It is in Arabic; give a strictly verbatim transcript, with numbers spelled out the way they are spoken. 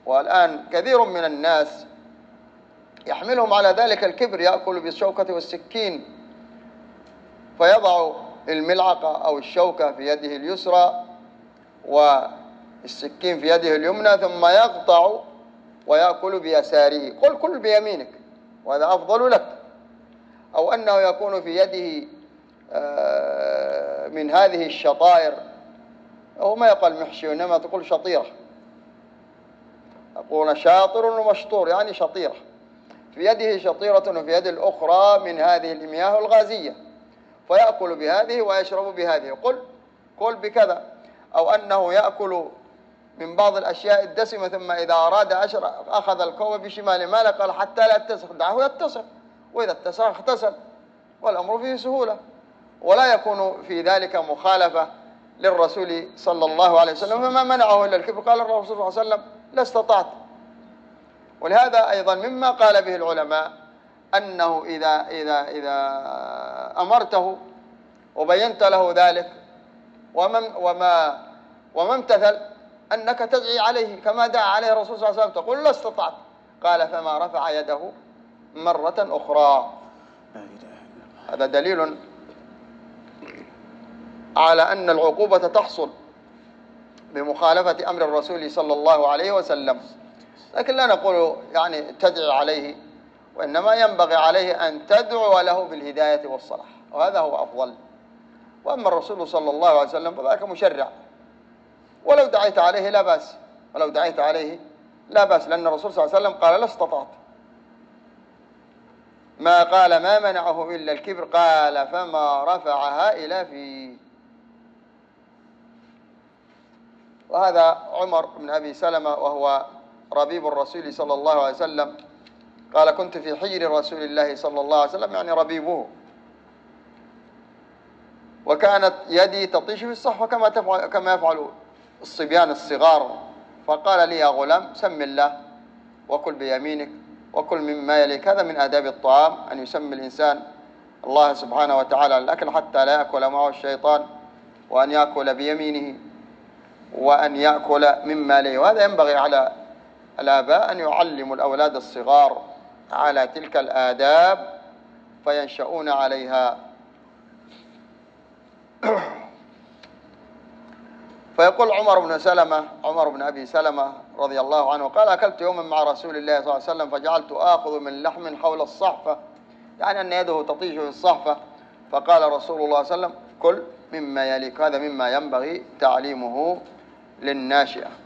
والآن كثير من الناس يحملهم على ذلك الكبر، يأكل بالشوكة والسكين، فيضع الملعقة أو الشوكة في يده اليسرى والسكين في يده اليمنى ثم يقطع ويأكل بيساره. قل كل بيمينك وهذا أفضل لك. أو أنه يكون في يده من هذه الشطائر، أو ما يقال محشي إنما تقول شطيرة، يقولون شاطر ومشطور يعني شطيرة، في يده شطيرة وفي يد الأخرى من هذه المياه الغازية، فيأكل بهذه ويشرب بهذه. قل قل بكذا. أو أنه يأكل من بعض الأشياء الدسمة ثم إذا أراد أشرب أخذ الكوب بشماله، ما قال حتى لا يتسخ، دعه يتسخ، وإذا اتسخ اغتسل، والأمر فيه سهولة، ولا يكون في ذلك مخالفة للرسول صلى الله عليه وسلم، فما منعه إلا الكبر. قال الرسول صلى الله عليه وسلم لا استطعت. ولهذا أيضا مما قال به العلماء أنه إذا إذا إذا أمرته وبينت له ذلك وما وما وما امتثل أنك تدعي عليه كما دعا عليه الرسول صلى الله عليه وسلم، تقول لا استطعت، قال فما رفع يده مرة أخرى. هذا دليل على أن العقوبة تحصل بمخالفة أمر الرسول صلى الله عليه وسلم، لكن لا نقول يعني تدعي عليه، وإنما ينبغي عليه أن تدعو له بالهداية والصلاح، وهذا هو أفضل. وأما الرسول صلى الله عليه وسلم فذاك مشرع، ولو دعيت عليه لا بأس، ولو دعيت عليه لا بأس، لأن الرسول صلى الله عليه وسلم قال لا استطعت، ما قال ما منعه إلا الكبر، قال فما رفعها إلى فيه. وهذا عمر بن أبي سلمة وهو ربيب الرسول صلى الله عليه وسلم قال كنت في حجر رسول الله صلى الله عليه وسلم، يعني ربيبه، وكانت يدي تطيش في الصحفة كما تفعل كما يفعل الصبيان الصغار، فقال لي يا غلام سم الله وكل بيمينك وكل مما يليك. هذا من آداب الطعام، أن يسمي الإنسان الله سبحانه وتعالى الأكل حتى لا يأكل معه الشيطان، وأن يأكل بيمينه، وأن يأكل مما يليه. وهذا ينبغي على الآباء أن يعلموا الأولاد الصغار على تلك الآداب فينشؤون عليها. فيقول عمر بن سلمة عمر بن أبي سلمة رضي الله عنه قال أكلت يوما مع رسول الله صلى الله عليه وسلم فجعلت آخذ من لحم حول الصحفة، يعني أن يده تطيش في الصحفة، فقال رسول الله صلى الله عليه وسلم كل مما يليك. هذا مما ينبغي تعليمه للناشئة.